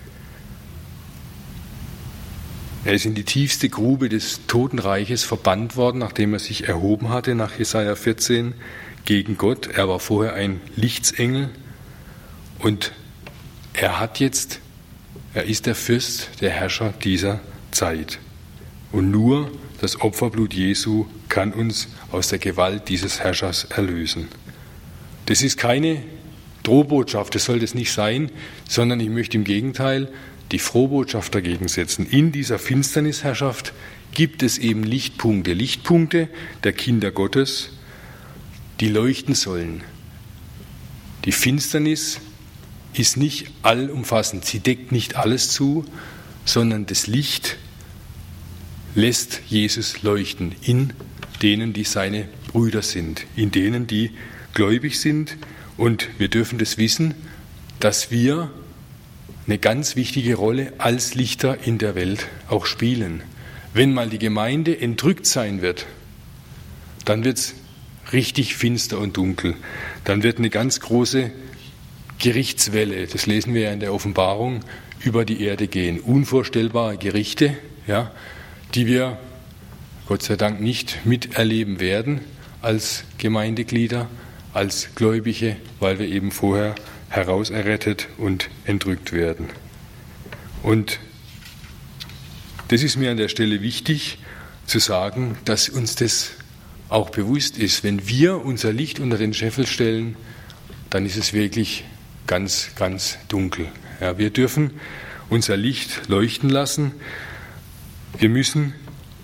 Er ist in die tiefste Grube des Totenreiches verbannt worden, nachdem er sich erhoben hatte nach Jesaja 14 gegen Gott. Er war vorher ein Lichtsengel und er ist der Fürst, der Herrscher dieser Zeit. Und nur das Opferblut Jesu kann uns aus der Gewalt dieses Herrschers erlösen. Das ist keine Drohbotschaft, das soll das nicht sein, sondern ich möchte im Gegenteil die Frohbotschaft dagegen setzen. In dieser Finsternisherrschaft gibt es eben Lichtpunkte der Kinder Gottes, die leuchten sollen. Die Finsternis ist nicht allumfassend, sie deckt nicht alles zu, sondern das Licht lässt Jesus leuchten in denen, die seine Brüder sind, in denen, die gläubig sind. Und wir dürfen das wissen, dass wir eine ganz wichtige Rolle als Lichter in der Welt auch spielen. Wenn mal die Gemeinde entrückt sein wird, dann wird es richtig finster und dunkel. Dann wird eine ganz große Gerichtswelle, das lesen wir ja in der Offenbarung, über die Erde gehen. Unvorstellbare Gerichte, ja, die wir Gott sei Dank nicht miterleben werden als Gemeindeglieder, als Gläubige, weil wir eben vorher herauserrettet und entrückt werden. Und das ist mir an der Stelle wichtig zu sagen, dass uns das auch bewusst ist. Wenn wir unser Licht unter den Scheffel stellen, dann ist es wirklich ganz, ganz dunkel. Ja, wir dürfen unser Licht leuchten lassen. Wir müssen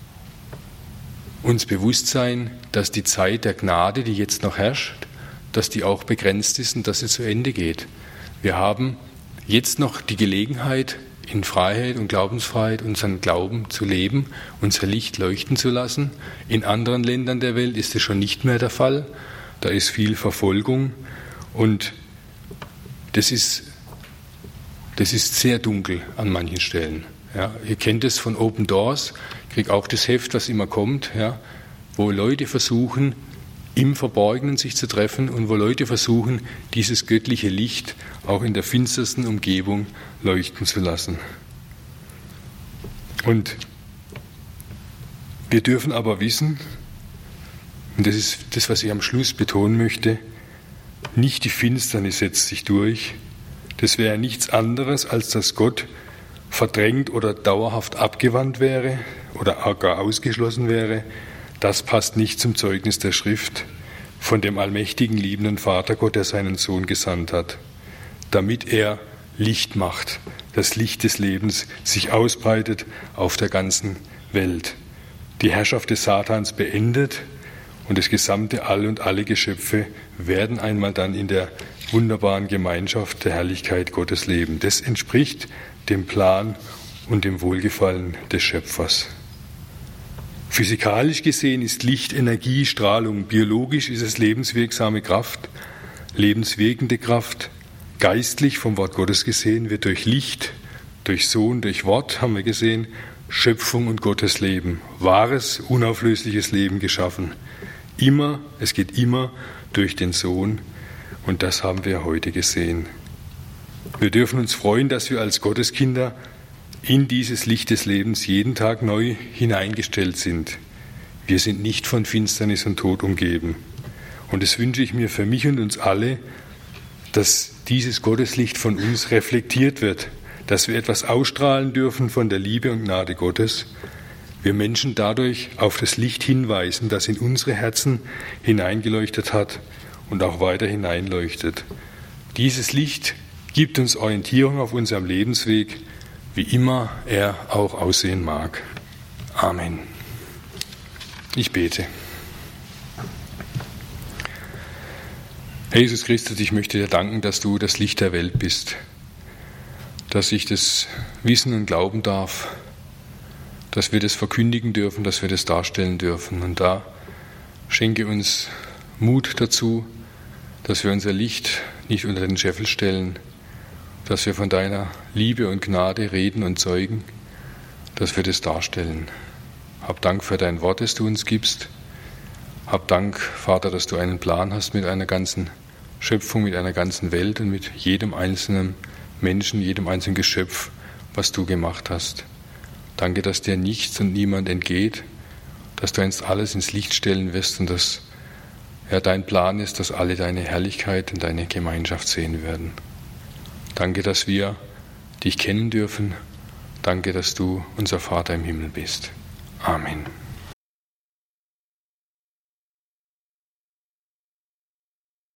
uns bewusst sein, dass die Zeit der Gnade, die jetzt noch herrscht, dass die auch begrenzt ist und dass sie zu Ende geht. Wir haben jetzt noch die Gelegenheit, in Freiheit und Glaubensfreiheit unseren Glauben zu leben, unser Licht leuchten zu lassen. In anderen Ländern der Welt ist es schon nicht mehr der Fall. Da ist viel Verfolgung und das ist sehr dunkel an manchen Stellen. Ja, ihr kennt es von Open Doors, ich kriege auch das Heft, was immer kommt, ja, wo Leute versuchen, im Verborgenen sich zu treffen und wo Leute versuchen, dieses göttliche Licht auch in der finstersten Umgebung leuchten zu lassen. Und wir dürfen aber wissen, und das ist das, was ich am Schluss betonen möchte, nicht die Finsternis setzt sich durch. Das wäre nichts anderes, als dass Gott verdrängt oder dauerhaft abgewandt wäre oder gar ausgeschlossen wäre. Das passt nicht zum Zeugnis der Schrift von dem allmächtigen, liebenden Vater Gott, der seinen Sohn gesandt hat, damit er Licht macht, das Licht des Lebens sich ausbreitet auf der ganzen Welt. Die Herrschaft des Satans beendet und das gesamte All und alle Geschöpfe werden einmal dann in der wunderbaren Gemeinschaft der Herrlichkeit Gottes leben. Das entspricht dem Plan und dem Wohlgefallen des Schöpfers. Physikalisch gesehen ist Licht Energie, Strahlung. Biologisch ist es lebenswirksame Kraft, lebenswirkende Kraft, geistlich vom Wort Gottes gesehen, wird durch Licht, durch Sohn, durch Wort, haben wir gesehen, Schöpfung und Gottes Leben, wahres, unauflösliches Leben geschaffen. Es geht immer durch den Sohn, und das haben wir heute gesehen. Wir dürfen uns freuen, dass wir als Gotteskinder in dieses Licht des Lebens jeden Tag neu hineingestellt sind. Wir sind nicht von Finsternis und Tod umgeben. Und das wünsche ich mir für mich und uns alle, dass dieses Gotteslicht von uns reflektiert wird, dass wir etwas ausstrahlen dürfen von der Liebe und Gnade Gottes. Wir Menschen dadurch auf das Licht hinweisen, das in unsere Herzen hineingeleuchtet hat und auch weiter hineinleuchtet. Dieses Licht gibt uns Orientierung auf unserem Lebensweg, wie immer er auch aussehen mag. Amen. Ich bete. Herr Jesus Christus, ich möchte dir danken, dass du das Licht der Welt bist, dass ich das wissen und glauben darf, dass wir das verkündigen dürfen, dass wir das darstellen dürfen. Und da schenke uns Mut dazu, dass wir unser Licht nicht unter den Scheffel stellen, dass wir von deiner Liebe und Gnade reden und zeugen, dass wir das darstellen. Hab Dank für dein Wort, das du uns gibst. Hab Dank, Vater, dass du einen Plan hast mit einer ganzen Schöpfung, mit einer ganzen Welt und mit jedem einzelnen Menschen, jedem einzelnen Geschöpf, was du gemacht hast. Danke, dass dir nichts und niemand entgeht, dass du einst alles ins Licht stellen wirst und dass dein Plan ist, dass alle deine Herrlichkeit und deine Gemeinschaft sehen werden. Danke, dass wir dich kennen dürfen. Danke, dass du unser Vater im Himmel bist. Amen.